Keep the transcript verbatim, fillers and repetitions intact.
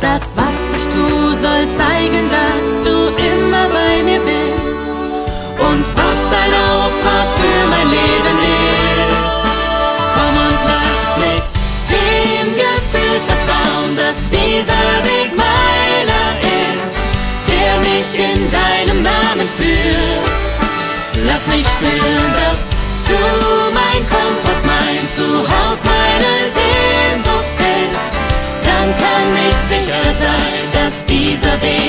Das, was ich tu, soll zeigen, dass du immer bei mir bist und was dein Auftrag für mein Leben ist. Komm und lass mich dem Gefühl vertrauen, dass dieser Weg meiner ist, der mich in deinem Namen führt. Lass mich spüren, dass du mein Kompass, mein Zuhause, meine Sehnsucht bist. Dann kann ich sicher sein, dass dieser Weg